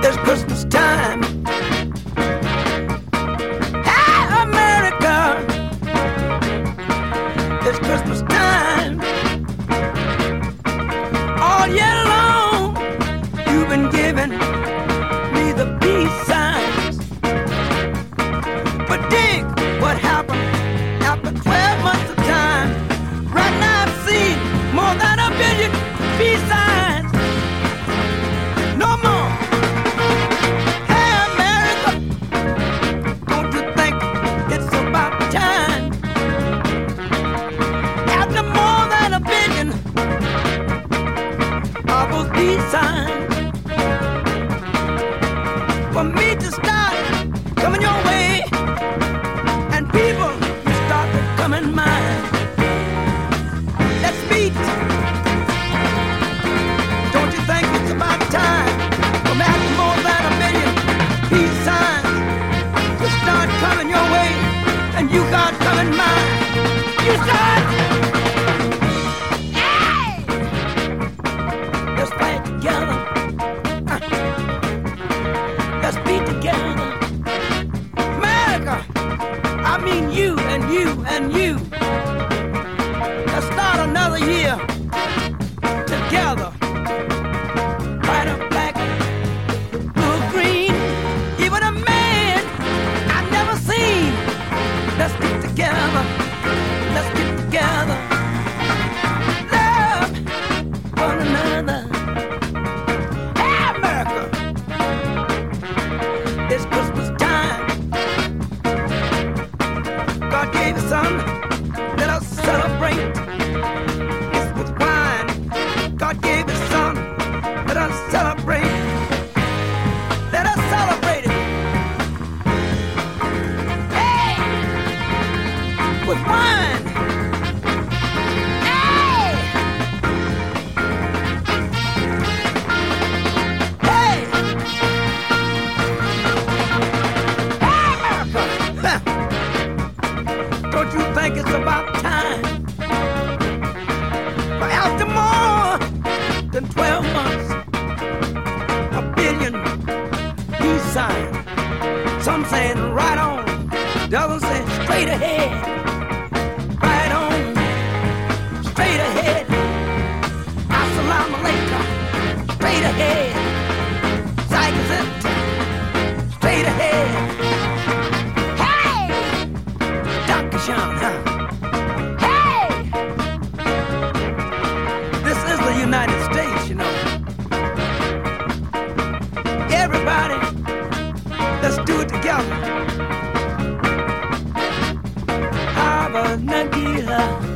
It's Christmas time. Hey, America, it's Christmas time. All year long, you've been giving me the peace signs. But dig what happened after 12 months of time. Right now I've seen more than a billion peace signs. No more. Hey America, don't you think it's about time? After more than a billion of those peace signs, for me to start coming your way, and people you start to come in mine. Let's meet. Don't you think it's about time? From after more than a million peace signs to start coming your way, and you got coming mine. You start. Hey! Let's fight together. Let's be together. America, I mean you and you and you. Let's start another year together. White or black, blue or green, even a man I've never seen. Let's get together. Let's get together. Love one another. Hey, America, it's Christmas time. God gave his son. Let us celebrate. It's with wine. God gave his son. Let us celebrate. Let us celebrate it. Hey! With wine. Hey! Hey! Hey, America! Huh. Don't you think it's about time? For after more than 12 months, a billion peace signs. Some saying right on, the others say straight ahead. Right on, straight ahead. Assalamu alaikum, straight ahead. Zygazit, straight ahead. Hey! Dr. Sean, huh? Hey! This is the United States, you know. Everybody, let's do it together. Hava Nagila.